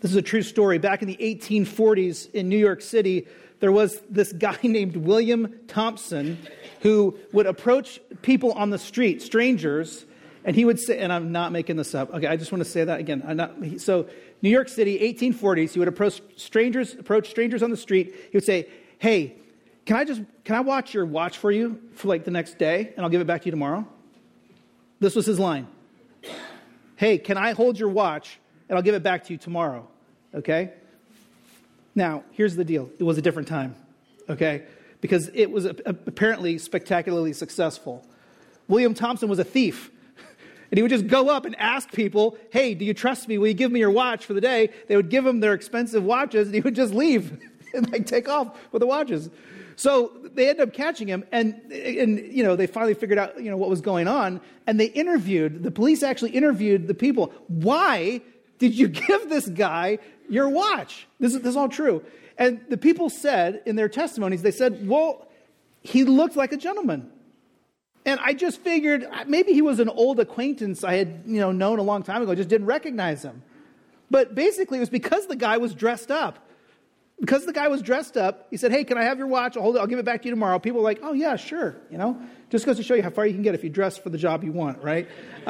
This is a true story. Back in the 1840s in New York City, there was this guy named William Thompson who would approach people on the street, strangers, and he would say, and I'm not making this up. Okay, I just want to say that again. So New York City, 1840s, he would approach strangers on the street. He would say, "Hey, can I watch your watch for you for like the next day, and I'll give it back to you tomorrow?" This was his line. "Hey, can I hold your watch, and I'll give it back to you tomorrow?" Okay? Now, here's the deal. It was a different time, okay? Because it was apparently spectacularly successful. William Thompson was a thief. And he would just go up and ask people, "Hey, do you trust me? Will you give me your watch for the day?" They would give him their expensive watches, and he would just leave and take off with the watches. So they ended up catching him, and they finally figured out what was going on, and the police actually interviewed the people. "Why did you give this guy your watch?" This is all true. And the people said in their testimonies, they said, "Well, he looked like a gentleman. And I just figured maybe he was an old acquaintance I had known a long time ago, just didn't recognize him." But basically it was because the guy was dressed up. Because the guy was dressed up, he said, "Hey, can I have your watch? I'll hold it. I'll give it back to you tomorrow." People were like, "Oh yeah, sure." Just goes to show you how far you can get if you dress for the job you want, right?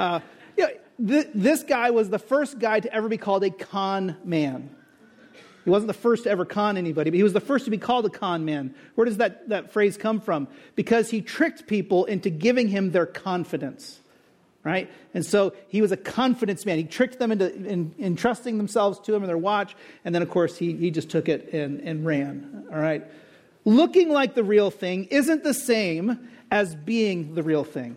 This guy was the first guy to ever be called a con man. He wasn't the first to ever con anybody, but he was the first to be called a con man. Where does that phrase come from? Because he tricked people into giving him their confidence, right? And so he was a confidence man. He tricked them into entrusting themselves to him and their watch, and then, of course, he just took it and ran, all right? Looking like the real thing isn't the same as being the real thing.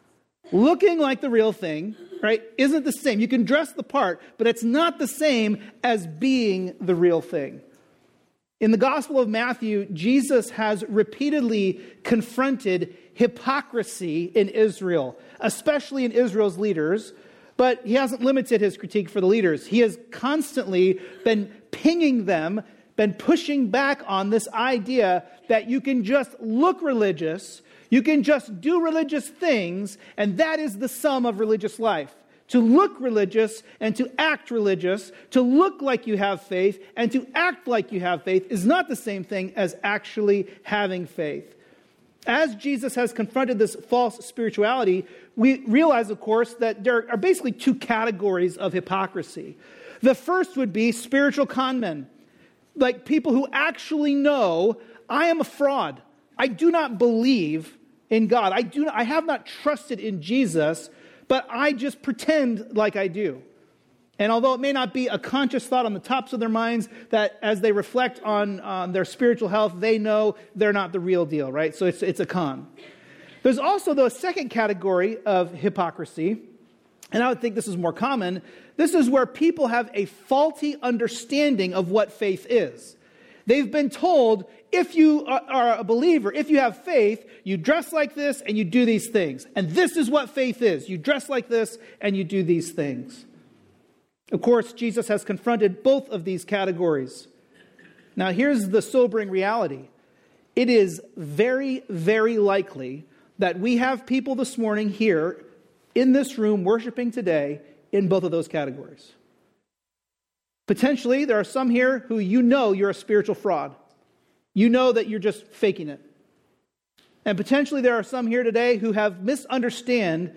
Looking like the real thing, right, isn't the same. You can dress the part, but it's not the same as being the real thing. In the Gospel of Matthew, Jesus has repeatedly confronted hypocrisy in Israel, especially in Israel's leaders, but he hasn't limited his critique for the leaders. He has constantly been pinging them, been pushing back on this idea that you can just look religious, you can just do religious things, and that is the sum of religious life. To look religious and to act religious, to look like you have faith and to act like you have faith is not the same thing as actually having faith. As Jesus has confronted this false spirituality, we realize, of course, that there are basically two categories of hypocrisy. The first would be spiritual con men, like people who actually know, I am a fraud. I do not believe in God. I have not trusted in Jesus, but I just pretend like I do. And although it may not be a conscious thought on the tops of their minds, that as they reflect on their spiritual health, they know they're not the real deal, right? So it's a con. There's also, though, a second category of hypocrisy, and I would think this is more common. This is where people have a faulty understanding of what faith is. They've been told, if you are a believer, if you have faith, you dress like this and you do these things. And this is what faith is. You dress like this and you do these things. Of course, Jesus has confronted both of these categories. Now, here's the sobering reality. It is very, very likely that we have people this morning here in this room worshiping today in both of those categories. Potentially, there are some here who you're a spiritual fraud. You know that you're just faking it. And potentially there are some here today who have misunderstood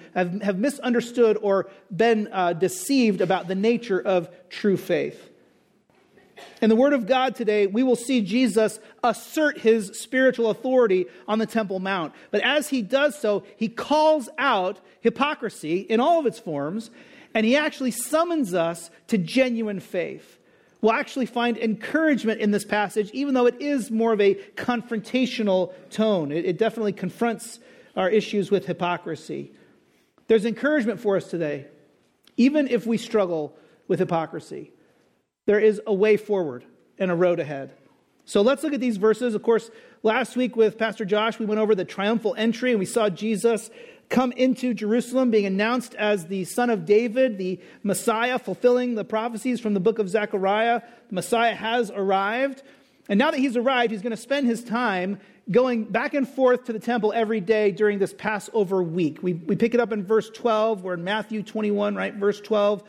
or been deceived about the nature of true faith. In the Word of God today, we will see Jesus assert his spiritual authority on the Temple Mount. But as he does so, he calls out hypocrisy in all of its forms, and he actually summons us to genuine faith. We'll actually find encouragement in this passage, even though it is more of a confrontational tone. It definitely confronts our issues with hypocrisy. There's encouragement for us today, even if we struggle with hypocrisy. There is a way forward and a road ahead. So let's look at these verses. Of course, last week with Pastor Josh, we went over the triumphal entry and we saw Jesus come into Jerusalem being announced as the Son of David, the Messiah, fulfilling the prophecies from the book of Zechariah. The Messiah has arrived. And now that he's arrived, he's going to spend his time going back and forth to the temple every day during this Passover week. We pick it up in verse 12. We're in Matthew 21, right? Verse 12.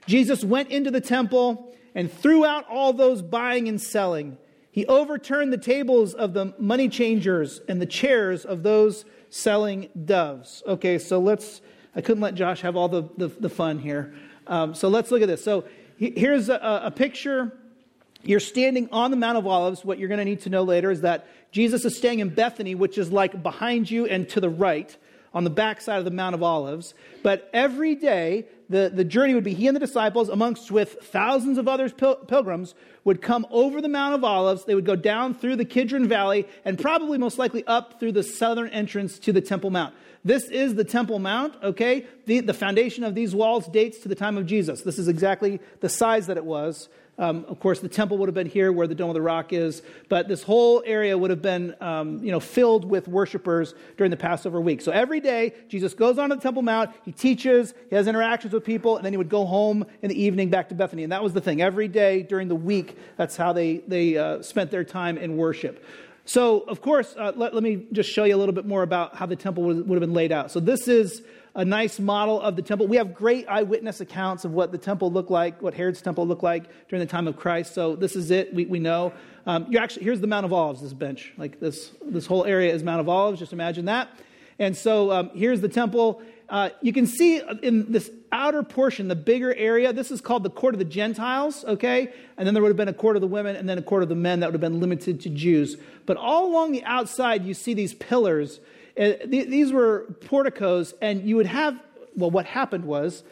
Jesus went into the temple and threw out all those buying and selling. He overturned the tables of the money changers and the chairs of those selling doves. Okay, so I couldn't let Josh have all the fun here. So let's look at this. So here's a picture. You're standing on the Mount of Olives. What you're going to need to know later is that Jesus is staying in Bethany, which is like behind you and to the right, on the backside of the Mount of Olives. But every day, the journey would be he and the disciples, amongst with thousands of other pilgrims, would come over the Mount of Olives. They would go down through the Kidron Valley and probably most likely up through the southern entrance to the Temple Mount. This is the Temple Mount, okay? The foundation of these walls dates to the time of Jesus. This is exactly the size that it was. Of course, the temple would have been here where the Dome of the Rock is, but this whole area would have been, filled with worshipers during the Passover week. So every day, Jesus goes onto the Temple Mount, he teaches, he has interactions with people, and then he would go home in the evening back to Bethany. And that was the thing. Every day during the week, that's how they spent their time in worship. So, of course, let me just show you a little bit more about how the temple would have been laid out. So this is a nice model of the temple. We have great eyewitness accounts of what the temple looked like, what Herod's temple looked like during the time of Christ. So this is it. We know. Here's the Mount of Olives, this bench. Like this whole area is Mount of Olives. Just imagine that. And so here's the temple. You can see in this outer portion, the bigger area, this is called the court of the Gentiles, okay? And then there would have been a court of the women and then a court of the men that would have been limited to Jews. But all along the outside, you see these pillars. These were porticos, and you would have, what happened was,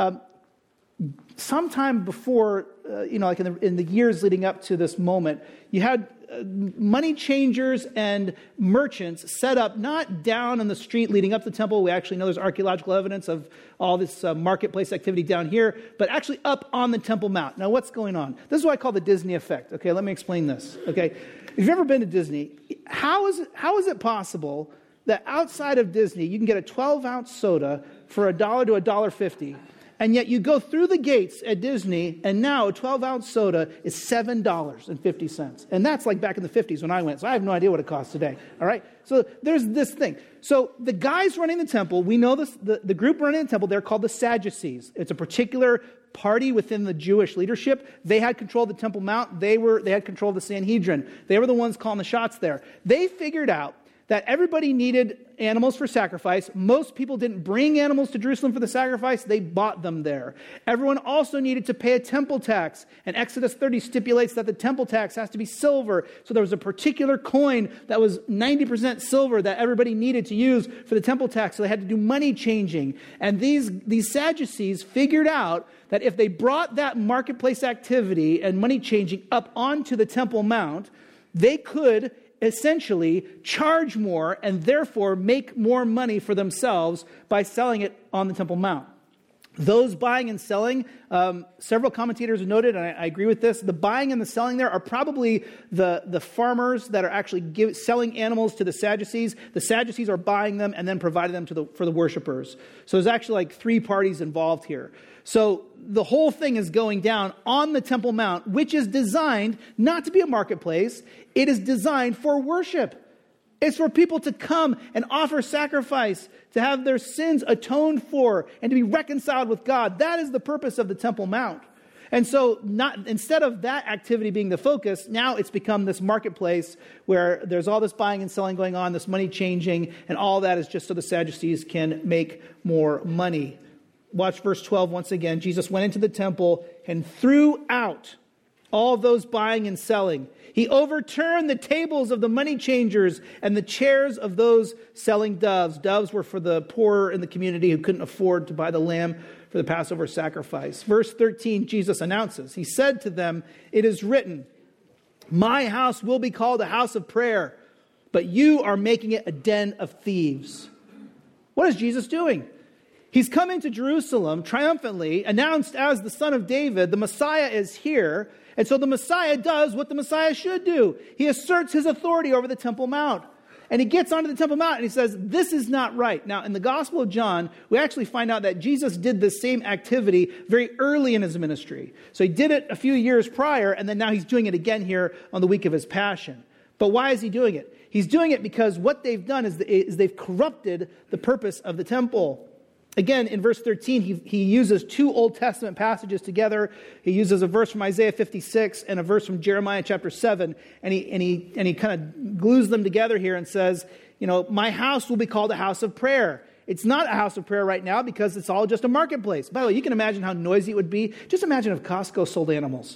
sometime before, like in the years leading up to this moment, you had money changers and merchants set up not down on the street leading up to the temple. We actually know there's archaeological evidence of all this marketplace activity down here, but actually up on the Temple Mount. Now, what's going on? This is what I call the Disney effect. Okay, let me explain this. Okay, if you've ever been to Disney, how is it possible that outside of Disney you can get a 12-ounce soda for $1 to $1.50? And yet you go through the gates at Disney, and now a 12-ounce soda is $7.50. And that's like back in the 50s when I went. So I have no idea what it costs today. All right? So there's this thing. So the guys running the temple, we know this, the group running the temple, they're called the Sadducees. It's a particular party within the Jewish leadership. They had control of the Temple Mount. They had control of the Sanhedrin. They were the ones calling the shots there. They figured out that everybody needed animals for sacrifice. Most people didn't bring animals to Jerusalem for the sacrifice. They bought them there. Everyone also needed to pay a temple tax. And Exodus 30 stipulates that the temple tax has to be silver. So there was a particular coin that was 90% silver that everybody needed to use for the temple tax. So they had to do money changing. And these Sadducees figured out that if they brought that marketplace activity and money changing up onto the Temple Mount, they could essentially charge more and therefore make more money for themselves by selling it on the Temple Mount. Those buying and selling, several commentators have noted, and I agree with this, the buying and the selling there are probably the farmers that are actually selling animals to the Sadducees. The Sadducees are buying them and then providing them for the worshipers. So there's actually like three parties involved here. So the whole thing is going down on the Temple Mount, which is designed not to be a marketplace. It is designed for worship. It's for people to come and offer sacrifice, to have their sins atoned for, and to be reconciled with God. That is the purpose of the Temple Mount. And so instead of that activity being the focus, now it's become this marketplace where there's all this buying and selling going on, this money changing, and all that is just so the Sadducees can make more money. Watch verse 12 once again. Jesus went into the temple and threw out all those buying and selling. He overturned the tables of the money changers and the chairs of those selling doves. Doves were for the poor in the community who couldn't afford to buy the lamb for the Passover sacrifice. Verse 13, Jesus announces, he said to them, "It is written, my house will be called a house of prayer, but you are making it a den of thieves." What is Jesus doing? He's come into Jerusalem triumphantly, announced as the Son of David. The Messiah is here. And so the Messiah does what the Messiah should do. He asserts his authority over the Temple Mount. And he gets onto the Temple Mount and he says, this is not right. Now, in the Gospel of John, we actually find out that Jesus did the same activity very early in his ministry. So he did it a few years prior, and then now he's doing it again here on the week of his Passion. But why is he doing it? He's doing it because what they've done is they've corrupted the purpose of the temple. Again, in verse 13, he uses two Old Testament passages together. He uses a verse from Isaiah 56 and a verse from Jeremiah chapter 7, and he kind of glues them together here and says, my house will be called a house of prayer. It's not a house of prayer right now because it's all just a marketplace. By the way, you can imagine how noisy it would be. Just imagine if Costco sold animals.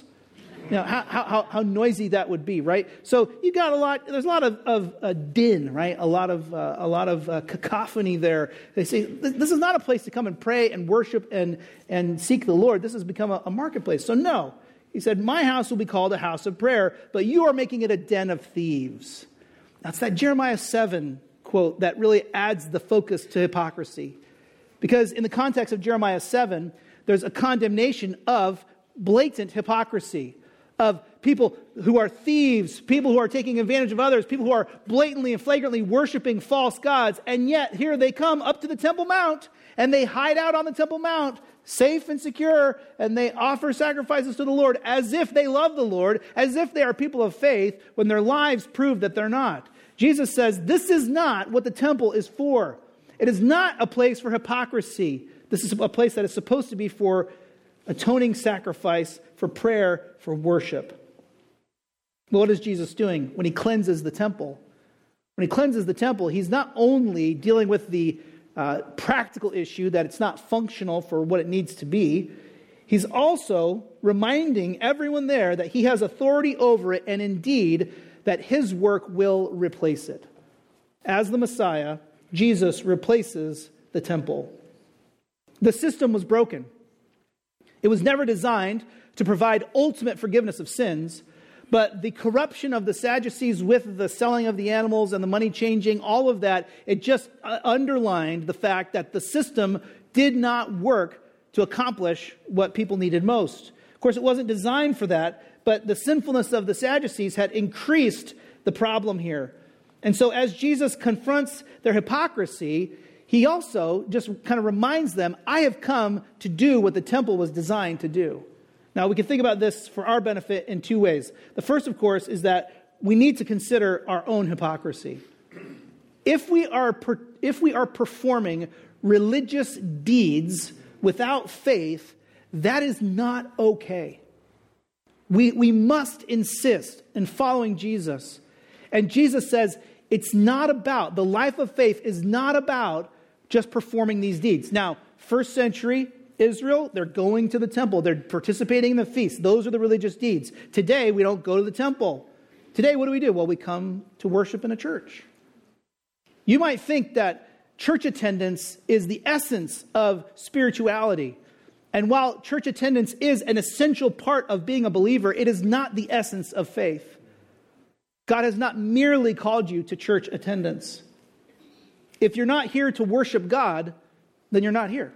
How noisy that would be, right? So you got there's a lot of din, right? A lot of cacophony there. They say, this is not a place to come and pray and worship and seek the Lord. This has become a marketplace. So no, he said, my house will be called a house of prayer, but you are making it a den of thieves. That's that Jeremiah 7 quote that really adds the focus to hypocrisy. Because in the context of Jeremiah 7, there's a condemnation of blatant hypocrisy, of people who are thieves, people who are taking advantage of others, people who are blatantly and flagrantly worshiping false gods, and yet here they come up to the Temple Mount, and they hide out on the Temple Mount, safe and secure, and they offer sacrifices to the Lord as if they love the Lord, as if they are people of faith, when their lives prove that they're not. Jesus says, this is not what the temple is for. It is not a place for hypocrisy. This is a place that is supposed to be for atoning sacrifice, for prayer, for worship. Well, what is Jesus doing when he cleanses the temple? When he cleanses the temple, he's not only dealing with the practical issue that it's not functional for what it needs to be, he's also reminding everyone there that he has authority over it, and indeed that his work will replace it. As the Messiah, Jesus replaces the temple. The system was broken. It was never designed to provide ultimate forgiveness of sins, but the corruption of the Sadducees with the selling of the animals and the money changing, all of that, it just underlined the fact that the system did not work to accomplish what people needed most. Of course, it wasn't designed for that, but the sinfulness of the Sadducees had increased the problem here. And so as Jesus confronts their hypocrisy, he also just kind of reminds them, I have come to do what the temple was designed to do. Now, we can think about this for our benefit in two ways. The first, of course, is that we need to consider our own hypocrisy. If we are performing religious deeds without faith, that is not okay. We must insist in following Jesus. And Jesus says, the life of faith is not about just performing these deeds. Now, first century Israel, they're going to the temple. They're participating in the feast. Those are the religious deeds. Today, we don't go to the temple. Today, what do? Well, we come to worship in a church. You might think that church attendance is the essence of spirituality. And while church attendance is an essential part of being a believer, it is not the essence of faith. God has not merely called you to church attendance. If you're not here to worship God, then you're not here.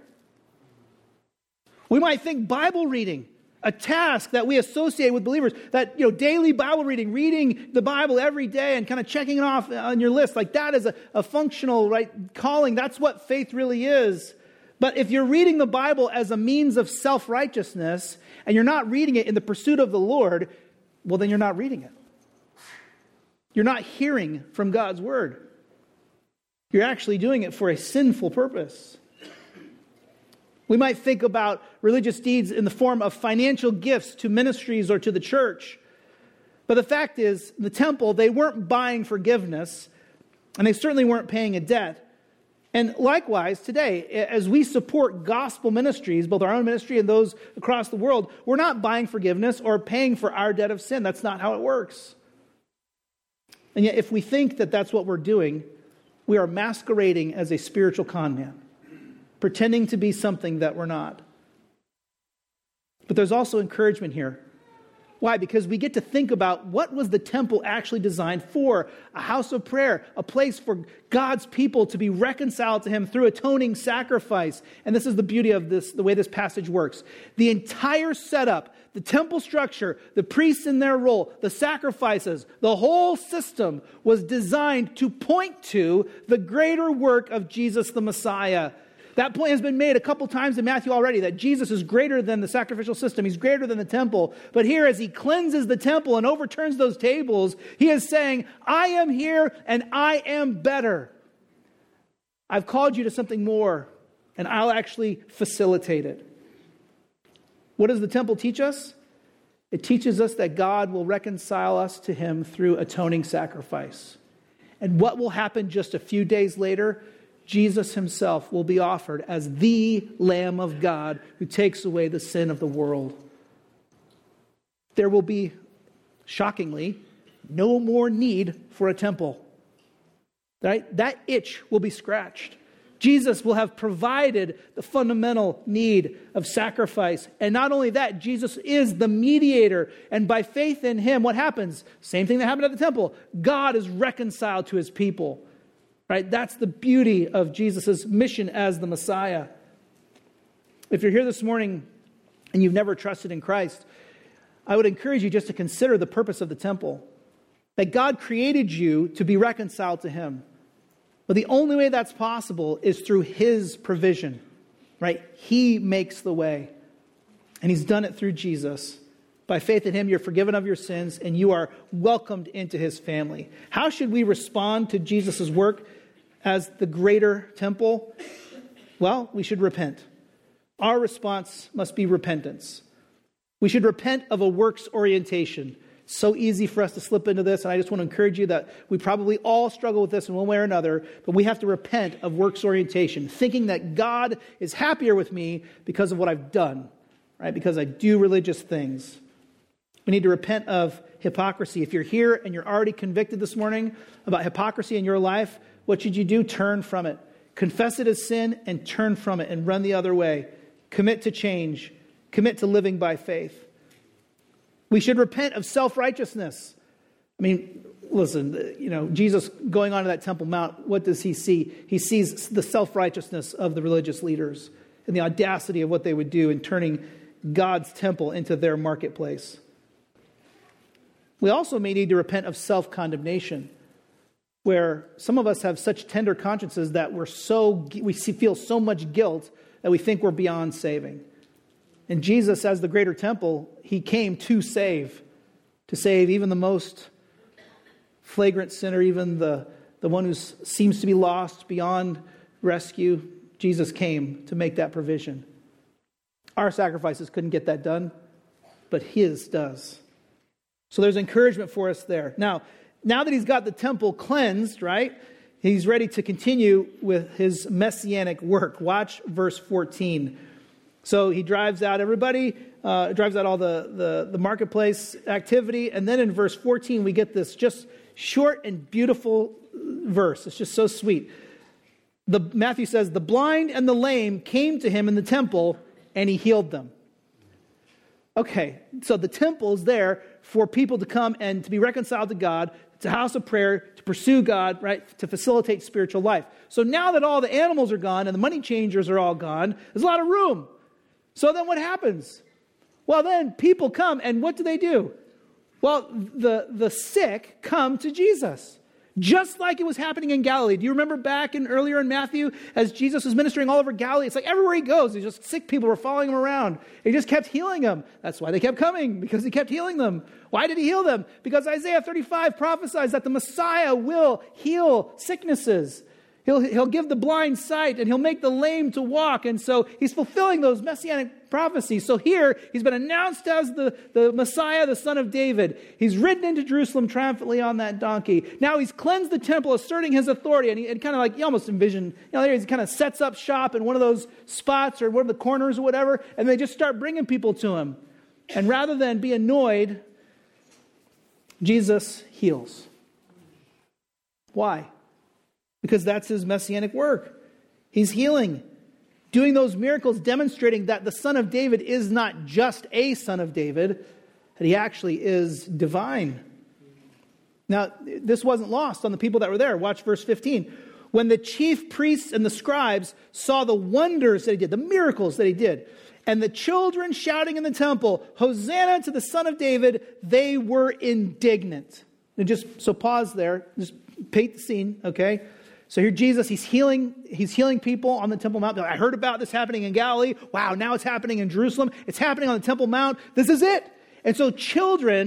We might think Bible reading, a task that we associate with believers, that, daily Bible reading the Bible every day and kind of checking it off on your list, like that is a functional, calling. That's what faith really is. But if you're reading the Bible as a means of self-righteousness and you're not reading it in the pursuit of the Lord, well, then you're not reading it. You're not hearing from God's word. You're actually doing it for a sinful purpose. We might think about religious deeds in the form of financial gifts to ministries or to the church. But the fact is, the temple, they weren't buying forgiveness, and they certainly weren't paying a debt. And likewise, today, as we support gospel ministries, both our own ministry and those across the world, we're not buying forgiveness or paying for our debt of sin. That's not how it works. And yet, if we think that that's what we're doing, we are masquerading as a spiritual con man, pretending to be something that we're not. But there's also encouragement here. Why? Because we get to think about what was the temple actually designed for? A house of prayer, a place for God's people to be reconciled to Him through atoning sacrifice. And this is the beauty of this, the way this passage works. The entire setup, the temple structure, the priests in their role, the sacrifices, the whole system was designed to point to the greater work of Jesus the Messiah. That point has been made a couple times in Matthew already, that Jesus is greater than the sacrificial system. He's greater than the temple. But here, as He cleanses the temple and overturns those tables, He is saying, I am here and I am better. I've called you to something more. and I'll actually facilitate it. What does the temple teach us? It teaches us that God will reconcile us to him through atoning sacrifice. And what will happen just a few days later? Jesus himself will be offered as the Lamb of God who takes away the sin of the world. There will be, shockingly, no more need for a temple. Right? That itch will be scratched. Jesus will have provided the fundamental need of sacrifice. And not only that, Jesus is the mediator. And by faith in him, what happens? Same thing that happened at the temple. God is reconciled to his people. Right? That's the beauty of Jesus' mission as the Messiah. If you're here this morning and you've never trusted in Christ, I would encourage you just to consider the purpose of the temple. That God created you to be reconciled to him. But the only way that's possible is through his provision, right? He makes the way. And he's done it through Jesus. By faith in him, you're forgiven of your sins and you are welcomed into his family. How should we respond to Jesus' work as the greater temple? Well, we should repent. Our response must be repentance. We should repent of a works orientation. So easy for us to slip into this, and I just want to encourage you that we probably all struggle with this in one way or another, but we have to repent of works orientation, thinking that God is happier with me because of what I've done, right? Because I do religious things. We need to repent of hypocrisy. If you're here and you're already convicted this morning about hypocrisy in your life, what should you do? Turn from it. Confess it as sin and turn from it and run the other way. Commit to change. Commit to living by faith. We should repent of self-righteousness. I mean, listen, Jesus going onto that Temple Mount, what does he see? He sees the self-righteousness of the religious leaders and the audacity of what they would do in turning God's temple into their marketplace. We also may need to repent of self-condemnation, where some of us have such tender consciences that we feel so much guilt that we think we're beyond saving. And Jesus, as the greater temple, he came to save even the most flagrant sinner, even the one who seems to be lost beyond rescue. Jesus came to make that provision. Our sacrifices couldn't get that done, but his does. So there's encouragement for us there. Now that he's got the temple cleansed, right, he's ready to continue with his messianic work. Watch verse 14. So he drives out everybody, drives out all the marketplace activity. And then in verse 14, we get this just short and beautiful verse. It's just so sweet. Matthew says, the blind and the lame came to him in the temple and he healed them. Okay, so the temple is there for people to come and to be reconciled to God. It's a house of prayer to pursue God, right? To facilitate spiritual life. So now that all the animals are gone and the money changers are all gone, there's a lot of room. So then what happens? Well, then people come, and what do? Well, the sick come to Jesus, just like it was happening in Galilee. Do you remember back earlier in Matthew, as Jesus was ministering all over Galilee? It's like everywhere he goes, he's just sick people were following him around. He just kept healing them. That's why they kept coming, because he kept healing them. Why did he heal them? Because Isaiah 35 prophesies that the Messiah will heal sicknesses. He'll give the blind sight and he'll make the lame to walk. And so he's fulfilling those messianic prophecies. So here he's been announced as the Messiah, the son of David. He's ridden into Jerusalem triumphantly on that donkey. Now he's cleansed the temple, asserting his authority. And kind of like you almost envision, there he kind of sets up shop in one of those spots or one of the corners or whatever. And they just start bringing people to him. And rather than be annoyed, Jesus heals. Why? Because that's his messianic work. He's healing, doing those miracles, demonstrating that the Son of David is not just a Son of David, that he actually is divine. Now, this wasn't lost on the people that were there. Watch verse 15. When the chief priests and the scribes saw the wonders that he did, the miracles that he did, and the children shouting in the temple, Hosanna to the Son of David, they were indignant. And so pause there. Just paint the scene, okay? So here Jesus, he's healing people on the Temple Mount. I heard about this happening in Galilee. Wow, now it's happening in Jerusalem. It's happening on the Temple Mount. This is it. And so children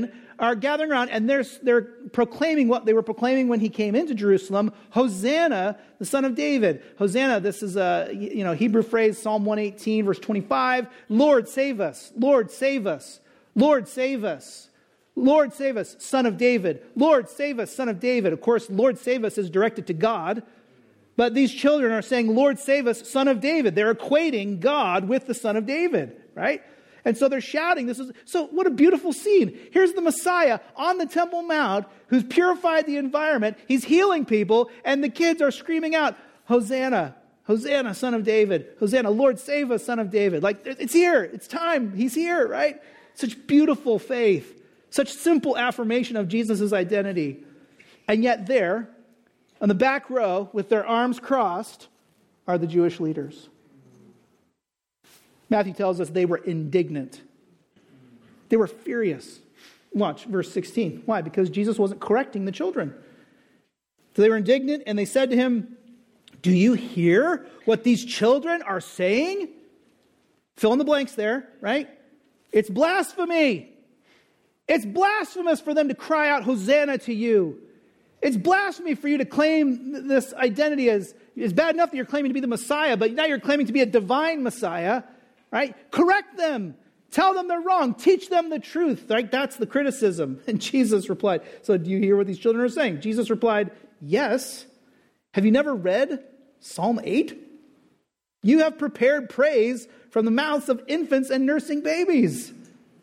are gathering around, and they're proclaiming what they were proclaiming when he came into Jerusalem: Hosanna, the Son of David. Hosanna, this is a Hebrew phrase, Psalm 118, verse 25. Lord, save us. Lord, save us. Lord, save us. Lord, save us, Son of David. Lord, save us, Son of David. Of course, Lord, save us is directed to God. But these children are saying, Lord, save us, Son of David. They're equating God with the Son of David, right? And so they're shouting. So what a beautiful scene. Here's the Messiah on the Temple Mount who's purified the environment. He's healing people, and the kids are screaming out, Hosanna, Hosanna, Son of David. Hosanna, Lord, save us, Son of David. Like, it's here. It's time. He's here, right? Such beautiful faith. Such simple affirmation of Jesus' identity. And yet there, on the back row, with their arms crossed, are the Jewish leaders. Matthew tells us they were indignant. They were furious. Watch, verse 16. Why? Because Jesus wasn't correcting the children. So they were indignant, and they said to him, do you hear what these children are saying? Fill in the blanks there, right? It's blasphemy. It's blasphemous for them to cry out, Hosanna to you. It's blasphemy for you to claim this identity as, it's bad enough that you're claiming to be the Messiah, but now you're claiming to be a divine Messiah, right? Correct them. Tell them they're wrong. Teach them the truth, right? That's the criticism. And Jesus replied, so do you hear what these children are saying? Jesus replied, yes. Have you never read Psalm 8? You have prepared praise from the mouths of infants and nursing babies.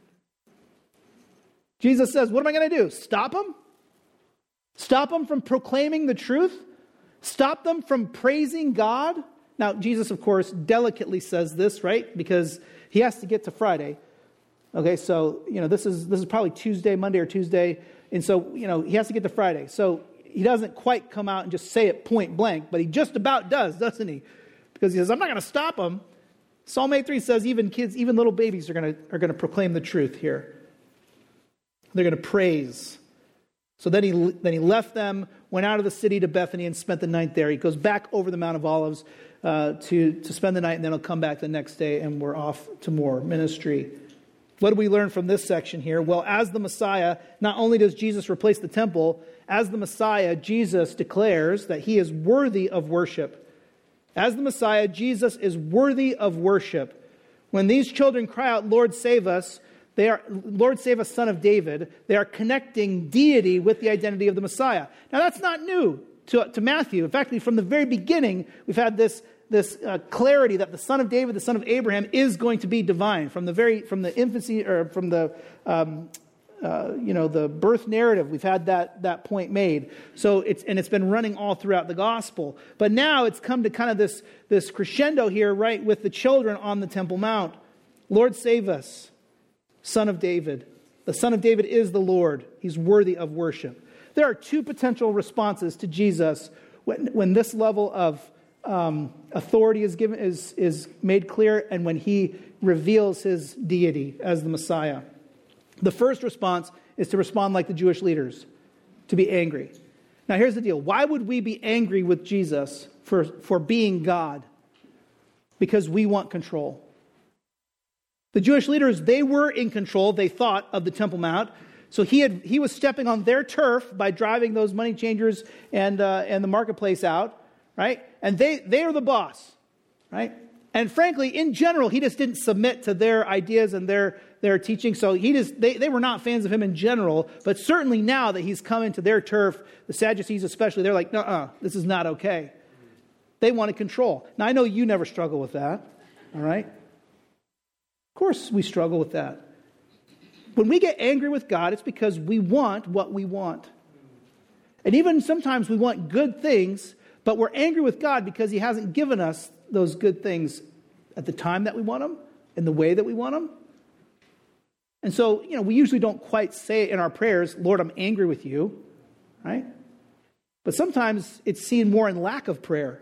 Jesus says, what am I going to do? Stop them? Stop them from proclaiming the truth? Stop them from praising God? Now, Jesus, of course, delicately says this, right? Because he has to get to Friday. Okay, so, this is probably Tuesday, Monday or Tuesday. And so, he has to get to Friday. So he doesn't quite come out and just say it point blank, but he just about does, doesn't he? Because he says, I'm not going to stop them. Psalm 8:3 says even kids, even little babies are going to proclaim the truth here. They're going to praise. So then he left them, went out of the city to Bethany and spent the night there. He goes back over the Mount of Olives to spend the night, and then he'll come back the next day, and we're off to more ministry. What do we learn from this section here? Well, as the Messiah, not only does Jesus replace the temple, as the Messiah, Jesus declares that he is worthy of worship. As the Messiah, Jesus is worthy of worship. When these children cry out, Lord, save us, they are, Lord, save us, Son of David. They are connecting deity with the identity of the Messiah. Now, that's not new to Matthew. In fact, from the very beginning, we've had this clarity that the Son of David, the Son of Abraham, is going to be divine from the infancy, or from the the birth narrative. We've had that point made. So it's been running all throughout the gospel. But now it's come to kind of this crescendo here, right, with the children on the Temple Mount. Lord, save us, Son of David. The Son of David is the Lord. He's worthy of worship. There are two potential responses to Jesus when this level of authority is made clear, and when he reveals his deity as the Messiah. The first response is to respond like the Jewish leaders, to be angry. Now here's the deal. Why would we be angry with Jesus for being God? Because we want control. The Jewish leaders, they were in control, they thought, of the Temple Mount. So he was stepping on their turf by driving those money changers and the marketplace out, right? And they are the boss, right? And frankly, in general, he just didn't submit to their ideas and their teaching. So they were not fans of him in general. But certainly now that he's come into their turf, the Sadducees especially, they're like, this is not okay. They wanted control. Now, I know you never struggle with that, all right? Of course we struggle with that. When we get angry with God, it's because we want what we want. And even sometimes we want good things, but we're angry with God because he hasn't given us those good things at the time that we want them, in the way that we want them. And so, we usually don't quite say it in our prayers, Lord, I'm angry with you, right? But sometimes it's seen more in lack of prayer.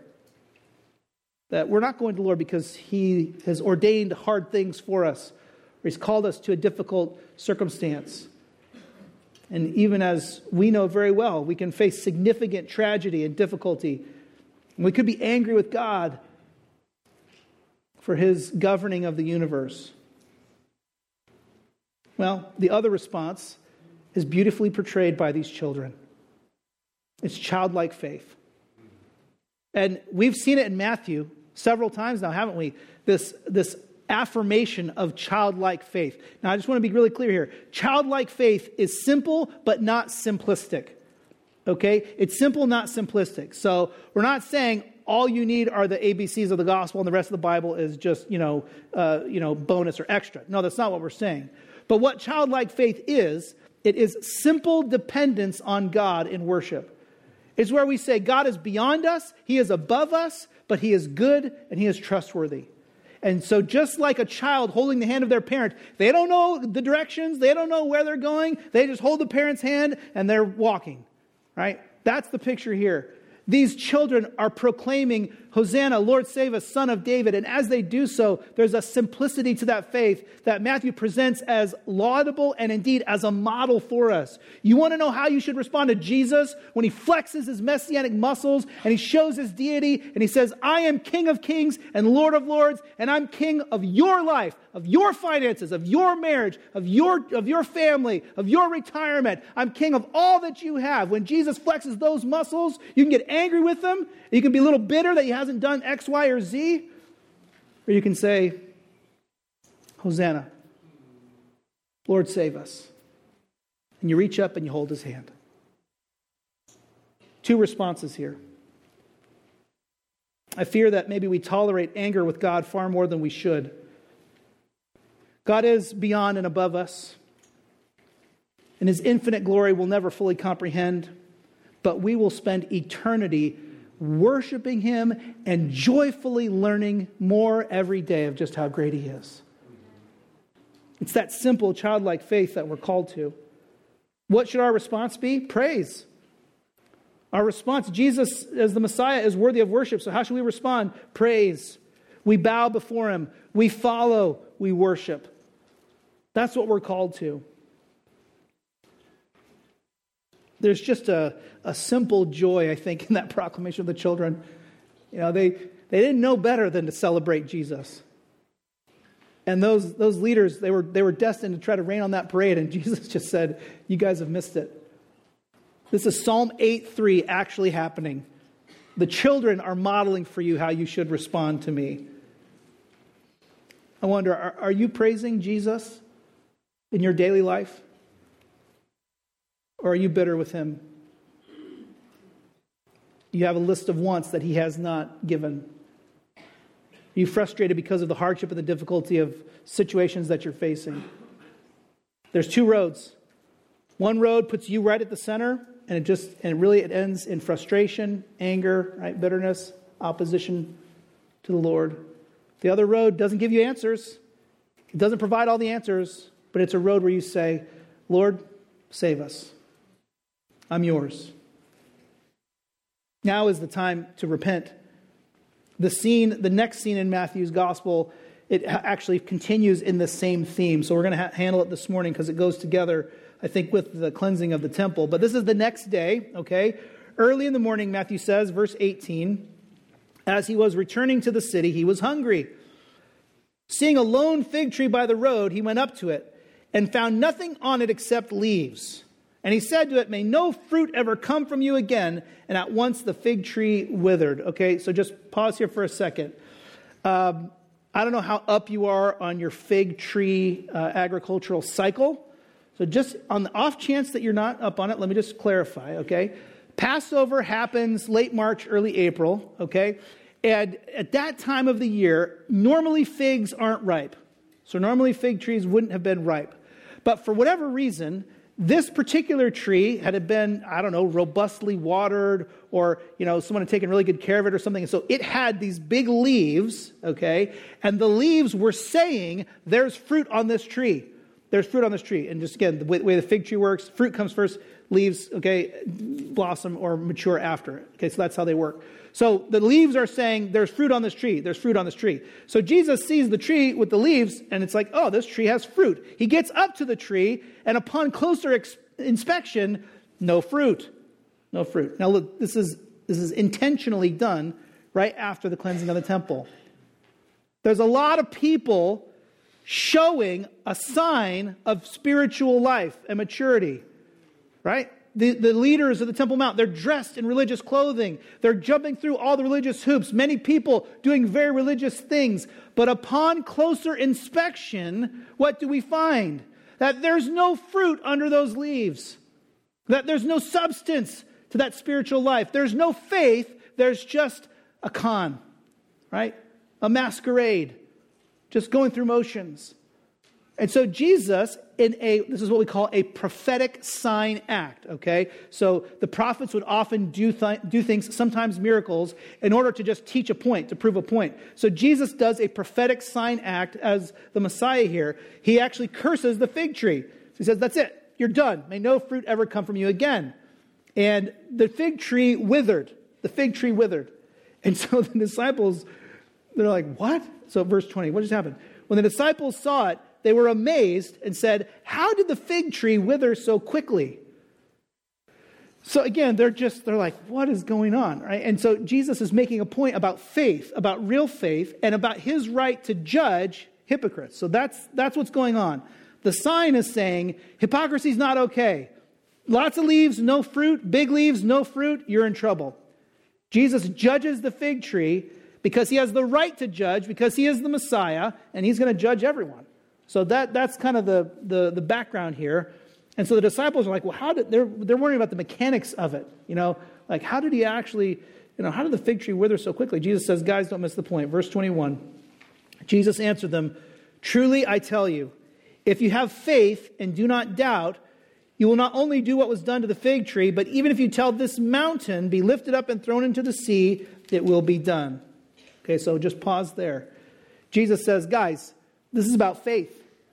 That we're not going to the Lord because he has ordained hard things for us, or he's called us to a difficult circumstance. And even as we know very well, we can face significant tragedy and difficulty. And we could be angry with God for his governing of the universe. Well, the other response is beautifully portrayed by these children. It's childlike faith. And we've seen it in Matthew several times now, haven't we? This affirmation of childlike faith. Now, I just want to be really clear here. Childlike faith is simple, but not simplistic. Okay? It's simple, not simplistic. So we're not saying all you need are the ABCs of the gospel and the rest of the Bible is just, bonus or extra. No, that's not what we're saying. But what childlike faith is, it is simple dependence on God in worship. It's where we say God is beyond us, He is above us, but He is good and He is trustworthy. And so just like a child holding the hand of their parent, they don't know the directions, they don't know where they're going, they just hold the parent's hand and they're walking, right? That's the picture here. These children are proclaiming, Hosanna, Lord save us, Son of David. And as they do so, there's a simplicity to that faith that Matthew presents as laudable and indeed as a model for us. You want to know how you should respond to Jesus when He flexes His messianic muscles and He shows His deity and He says, I am King of kings and Lord of lords, and I'm King of your life, of your finances, of your marriage, of your family, of your retirement. I'm King of all that you have. When Jesus flexes those muscles, you can get angry with Him. You can be a little bitter that He hasn't done X, Y, or Z. Or you can say, Hosanna, Lord save us. And you reach up and you hold His hand. Two responses here. I fear that maybe we tolerate anger with God far more than we should. God is beyond and above us. And His infinite glory we'll never fully comprehend. But we will spend eternity worshiping Him and joyfully learning more every day of just how great He is. It's that simple childlike faith that we're called to. What should our response be? Praise. Our response, Jesus as the Messiah is worthy of worship. So how should we respond? Praise. We bow before Him. We follow. We worship. That's what we're called to. There's just a simple joy, I think, in that proclamation of the children. You know, they didn't know better than to celebrate Jesus. And those leaders, they were destined to try to rain on that parade, and Jesus just said, you guys have missed it. This is Psalm 8:3 actually happening. The children are modeling for you how you should respond to me. I wonder, are you praising Jesus in your daily life? Or are you bitter with Him? You have a list of wants that He has not given. Are you frustrated because of the hardship and the difficulty of situations that you're facing? There's two roads. One road puts you right at the center, and it ends in frustration, anger, right, bitterness, opposition to the Lord. The other road doesn't give you answers. It doesn't provide all the answers, but it's a road where you say, Lord, save us. I'm yours. Now is the time to repent. The next scene in Matthew's gospel, it actually continues in the same theme. So we're going to handle it this morning because it goes together, I think, with the cleansing of the temple. But this is the next day, okay? Early in the morning, Matthew says, verse 18, as He was returning to the city, He was hungry. Seeing a lone fig tree by the road, He went up to it and found nothing on it except leaves. And He said to it, may no fruit ever come from you again. And at once the fig tree withered. Okay, so just pause here for a second. I don't know how up you are on your fig tree agricultural cycle. So just on the off chance that you're not up on it, let me just clarify, okay? Passover happens late March, early April, okay? And at that time of the year, normally figs aren't ripe. So normally fig trees wouldn't have been ripe. But for whatever reason, this particular tree had been, robustly watered, or, someone had taken really good care of it or something. And so it had these big leaves, okay? And the leaves were saying, there's fruit on this tree. There's fruit on this tree. And just again, the way the fig tree works, fruit comes first, leaves, okay, blossom or mature after it. Okay, so that's how they work. So the leaves are saying, there's fruit on this tree. There's fruit on this tree. So Jesus sees the tree with the leaves, and it's like, oh, this tree has fruit. He gets up to the tree, and upon closer inspection, no fruit. No fruit. Now look, this is intentionally done right after the cleansing of the temple. There's a lot of people showing a sign of spiritual life and maturity. right? The leaders of the Temple Mount, they're dressed in religious clothing. They're jumping through all the religious hoops. Many people doing very religious things. But upon closer inspection, what do we find? That there's no fruit under those leaves. That there's no substance to that spiritual life. There's no faith. There's just a con, right? A masquerade. Just going through motions. And so Jesus, this is what we call a prophetic sign act, okay? So the prophets would often do things, sometimes miracles, in order to just teach a point, to prove a point. So Jesus does a prophetic sign act as the Messiah here. He actually curses the fig tree. So he says, that's it. You're done. May no fruit ever come from you again. And the fig tree withered. The fig tree withered. And so the disciples, they're like, what? So verse 20, what just happened? When the disciples saw it, they were amazed and said, how did the fig tree wither so quickly? So again, they're like, what is going on? Right? And so Jesus is making a point about faith, about real faith, and about his right to judge hypocrites. So that's what's going on. The sign is saying, hypocrisy is not okay. Lots of leaves, no fruit. Big leaves, no fruit. You're in trouble. Jesus judges the fig tree because he has the right to judge, because he is the Messiah, and he's going to judge everyone. So that's kind of the background here. And so the disciples are like, well, they're worrying about the mechanics of it. Like how did he actually, how did the fig tree wither so quickly? Jesus says, guys, don't miss the point. Verse 21, Jesus answered them, truly I tell you, if you have faith and do not doubt, you will not only do what was done to the fig tree, but even if you tell this mountain, be lifted up and thrown into the sea, it will be done. Okay, so just pause there. Jesus says, guys, this is about faith.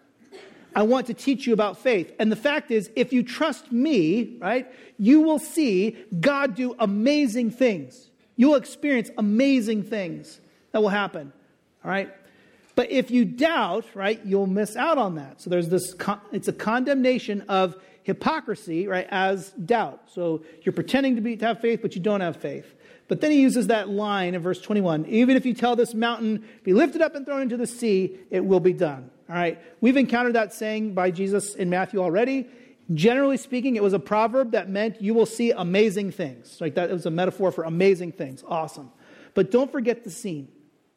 I want to teach you about faith. And the fact is, if you trust me, right, you will see God do amazing things. You will experience amazing things that will happen. All right? But if you doubt, right, you'll miss out on that. So there's this, it's a condemnation of hypocrisy, right, as doubt. So you're pretending to have faith, but you don't have faith. But then he uses that line in verse 21. Even if you tell this mountain, be lifted up and thrown into the sea, it will be done. All right. We've encountered that saying by Jesus in Matthew already. Generally speaking, it was a proverb that meant you will see amazing things. Like that, it was a metaphor for amazing things. Awesome. But don't forget the scene.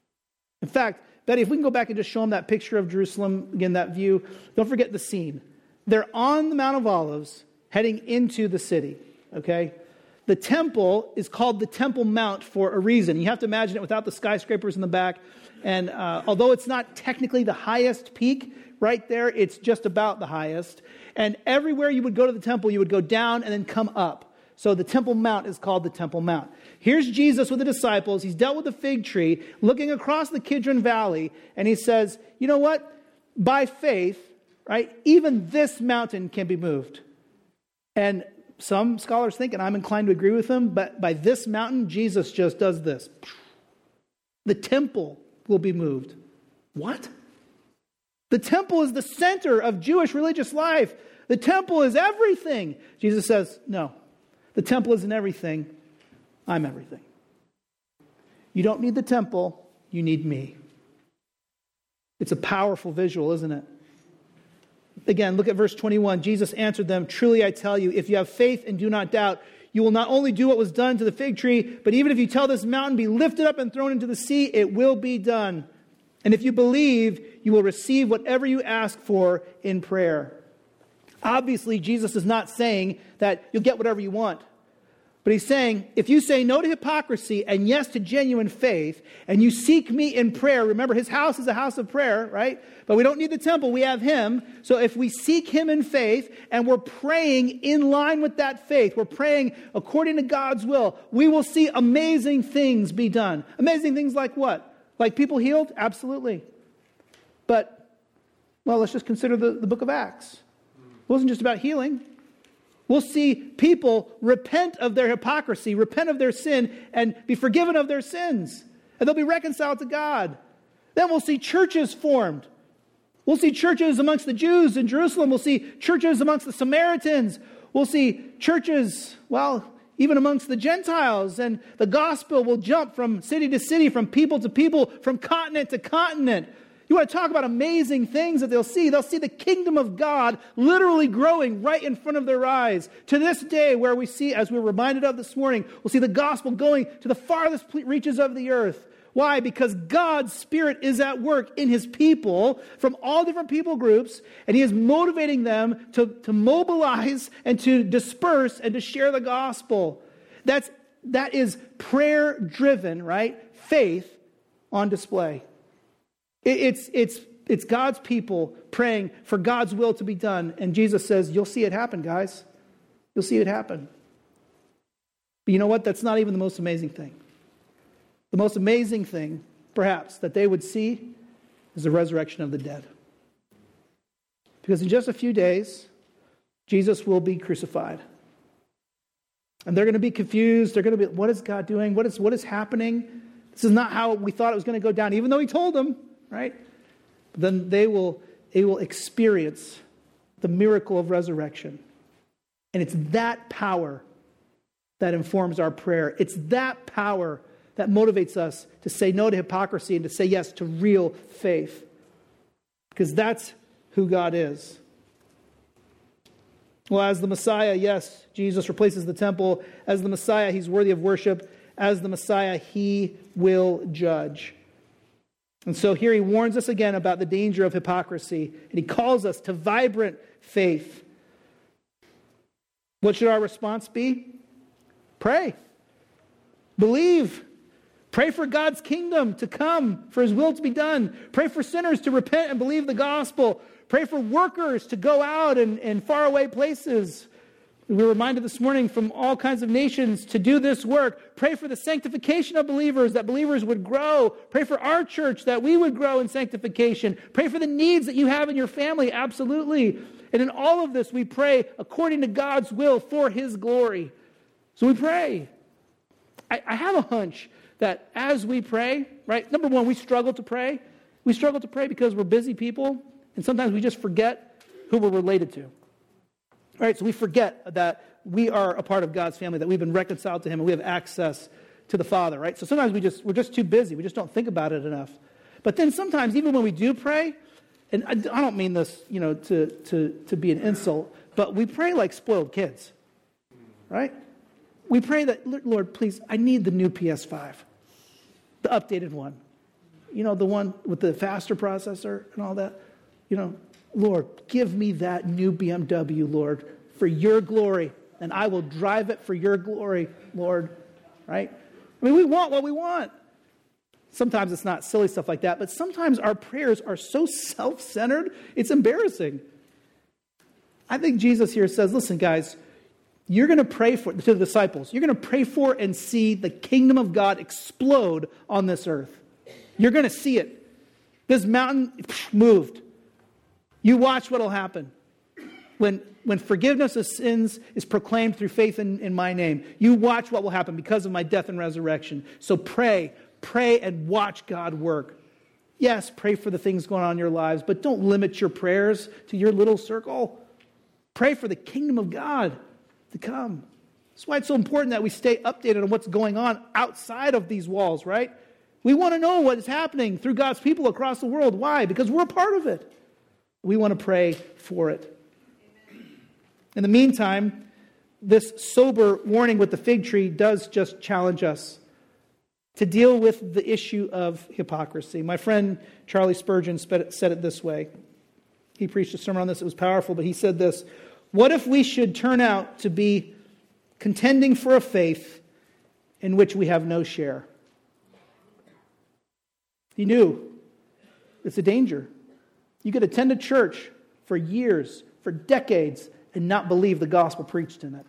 In fact, Betty, if we can go back and just show them that picture of Jerusalem, again, that view, don't forget the scene. They're on the Mount of Olives heading into the city. Okay. The temple is called the Temple Mount for a reason. You have to imagine it without the skyscrapers in the back. And although it's not technically the highest peak right there, it's just about the highest. And everywhere you would go to the temple, you would go down and then come up. So the Temple Mount is called the Temple Mount. Here's Jesus with the disciples. He's dealt with the fig tree, looking across the Kidron Valley. And he says, you know what? By faith, right, even this mountain can be moved. And some scholars think, and I'm inclined to agree with them, but by this mountain, Jesus just does this. The temple will be moved. What? The temple is the center of Jewish religious life. The temple is everything. Jesus says, no, the temple isn't everything. I'm everything. You don't need the temple. You need me. It's a powerful visual, isn't it? Again, look at verse 21. Jesus answered them, truly I tell you, if you have faith and do not doubt, you will not only do what was done to the fig tree, but even if you tell this mountain, be lifted up and thrown into the sea, it will be done. And if you believe, you will receive whatever you ask for in prayer. Obviously, Jesus is not saying that you'll get whatever you want. But he's saying, if you say no to hypocrisy and yes to genuine faith, and you seek me in prayer, remember his house is a house of prayer, right? But we don't need the temple, we have him. So if we seek him in faith and we're praying in line with that faith, we're praying according to God's will, we will see amazing things be done. Amazing things like what? Like people healed? Absolutely. But, well, let's just consider the book of Acts. It wasn't just about healing. We'll see people repent of their hypocrisy, repent of their sin, and be forgiven of their sins. And they'll be reconciled to God. Then we'll see churches formed. We'll see churches amongst the Jews in Jerusalem. We'll see churches amongst the Samaritans. We'll see churches, well, even amongst the Gentiles. And the gospel will jump from city to city, from people to people, from continent to continent. You want to talk about amazing things that they'll see. They'll see the kingdom of God literally growing right in front of their eyes. To this day, where we see, as we were reminded of this morning, we'll see the gospel going to the farthest reaches of the earth. Why? Because God's Spirit is at work in His people from all different people groups, and He is motivating them to mobilize and to disperse and to share the gospel. That is prayer-driven, right? Faith on display. It's God's people praying for God's will to be done. And Jesus says, you'll see it happen, guys. You'll see it happen. But you know what? That's not even the most amazing thing. The most amazing thing, perhaps, that they would see is the resurrection of the dead. Because in just a few days, Jesus will be crucified. And they're going to be confused. They're going to be, what is God doing? What is happening? This is not how we thought it was going to go down, even though He told them, right? But then they will experience the miracle of resurrection. And it's that power that informs our prayer. It's that power that motivates us to say no to hypocrisy and to say yes to real faith. Because that's who God is. Well, as the Messiah, yes, Jesus replaces the temple. As the Messiah, He's worthy of worship. As the Messiah, He will judge. And so here He warns us again about the danger of hypocrisy. And He calls us to vibrant faith. What should our response be? Pray. Believe. Pray for God's kingdom to come, for His will to be done. Pray for sinners to repent and believe the gospel. Pray for workers to go out in faraway places. We were reminded this morning from all kinds of nations to do this work. Pray for the sanctification of believers, that believers would grow. Pray for our church, that we would grow in sanctification. Pray for the needs that you have in your family, absolutely. And in all of this, we pray according to God's will for His glory. So we pray. I have a hunch that as we pray, right, number one, we struggle to pray. We struggle to pray because we're busy people, and sometimes we just forget who we're related to. All right, so we forget that we are a part of God's family, that we've been reconciled to Him, and we have access to the Father, right? So sometimes we're just too busy. We just don't think about it enough. But then sometimes, even when we do pray, and I don't mean this, to be an insult, but we pray like spoiled kids, right? We pray that, Lord, please, I need the new PS5, the updated one. The one with the faster processor and all that. Lord, give me that new BMW, Lord, for your glory, and I will drive it for your glory, Lord, right? I mean, we want what we want. Sometimes it's not silly stuff like that, but sometimes our prayers are so self-centered, it's embarrassing. I think Jesus here says, listen, guys, you're going to pray for, to the disciples, you're going to pray for and see the kingdom of God explode on this earth. You're going to see it. This mountain moved. You watch what will happen. When forgiveness of sins is proclaimed through faith in my name, you watch what will happen because of my death and resurrection. So pray and watch God work. Yes, pray for the things going on in your lives, but don't limit your prayers to your little circle. Pray for the kingdom of God to come. That's why it's so important that we stay updated on what's going on outside of these walls, right? We want to know what is happening through God's people across the world. Why? Because we're a part of it. We want to pray for it. In the meantime, this sober warning with the fig tree does just challenge us to deal with the issue of hypocrisy. My friend Charlie Spurgeon said it this way. He preached a sermon on this. It was powerful, but he said this: what if we should turn out to be contending for a faith in which we have no share? He knew it's a danger. You could attend a church for years, for decades, and not believe the gospel preached in it.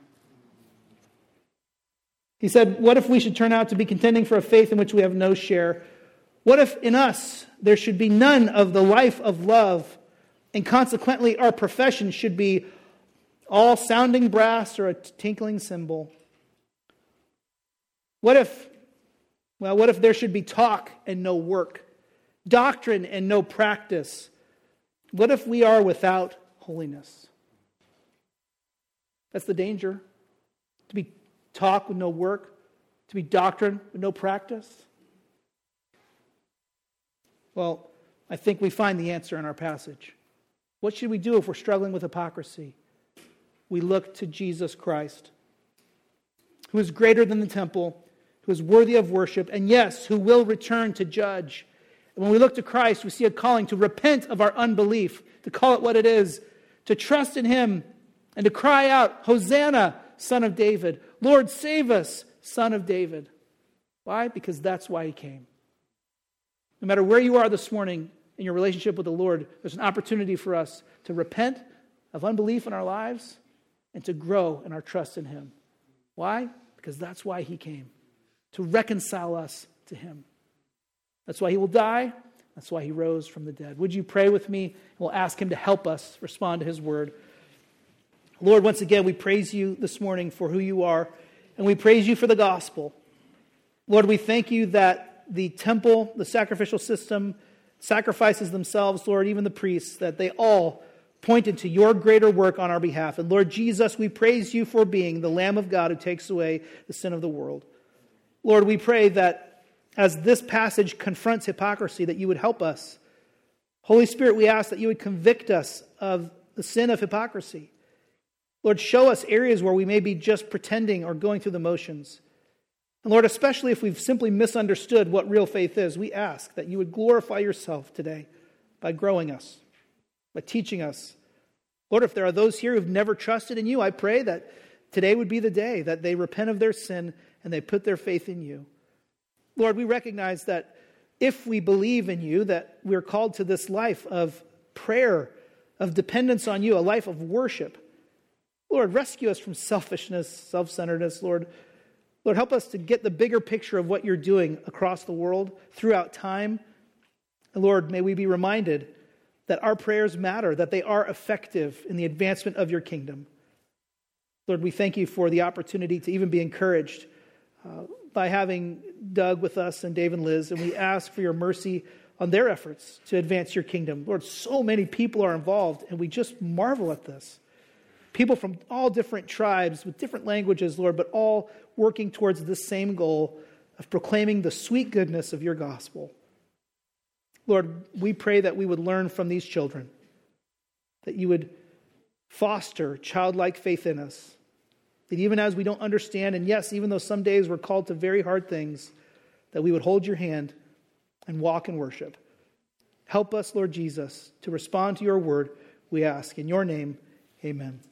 He said, what if we should turn out to be contending for a faith in which we have no share? What if in us there should be none of the life of love, and consequently our profession should be all sounding brass or a tinkling cymbal? What if there should be talk and no work, doctrine and no practice? What if we are without holiness? That's the danger. To be talk with no work, to be doctrine with no practice. Well, I think we find the answer in our passage. What should we do if we're struggling with hypocrisy? We look to Jesus Christ, who is greater than the temple, who is worthy of worship, and yes, who will return to judge. And when we look to Christ, we see a calling to repent of our unbelief, to call it what it is, to trust in Him, and to cry out, Hosanna, Son of David. Lord, save us, Son of David. Why? Because that's why He came. No matter where you are this morning in your relationship with the Lord, there's an opportunity for us to repent of unbelief in our lives and to grow in our trust in Him. Why? Because that's why He came, to reconcile us to Him. That's why He will die. That's why He rose from the dead. Would you pray with me? We'll ask Him to help us respond to His word. Lord, once again, we praise You this morning for who You are, and we praise You for the gospel. Lord, we thank You that the temple, the sacrificial system, sacrifices themselves, Lord, even the priests, that they all pointed to Your greater work on our behalf. And Lord Jesus, we praise You for being the Lamb of God who takes away the sin of the world. Lord, we pray that as this passage confronts hypocrisy, that You would help us. Holy Spirit, we ask that You would convict us of the sin of hypocrisy. Lord, show us areas where we may be just pretending or going through the motions. And Lord, especially if we've simply misunderstood what real faith is, we ask that You would glorify Yourself today by growing us, by teaching us. Lord, if there are those here who've never trusted in You, I pray that today would be the day that they repent of their sin and they put their faith in You. Lord, we recognize that if we believe in You, that we're called to this life of prayer, of dependence on You, a life of worship. Lord, rescue us from selfishness, self-centeredness, Lord. Lord, help us to get the bigger picture of what You're doing across the world, throughout time. And Lord, may we be reminded that our prayers matter, that they are effective in the advancement of Your kingdom. Lord, we thank You for the opportunity to even be encouraged by having Doug with us and Dave and Liz, and we ask for Your mercy on their efforts to advance Your kingdom. Lord, so many people are involved, and we just marvel at this. People from all different tribes with different languages, Lord, but all working towards this same goal of proclaiming the sweet goodness of Your gospel. Lord, we pray that we would learn from these children, that You would foster childlike faith in us, that even as we don't understand, and yes, even though some days we're called to very hard things, that we would hold Your hand and walk in worship. Help us, Lord Jesus, to respond to Your word, we ask. In Your name, amen.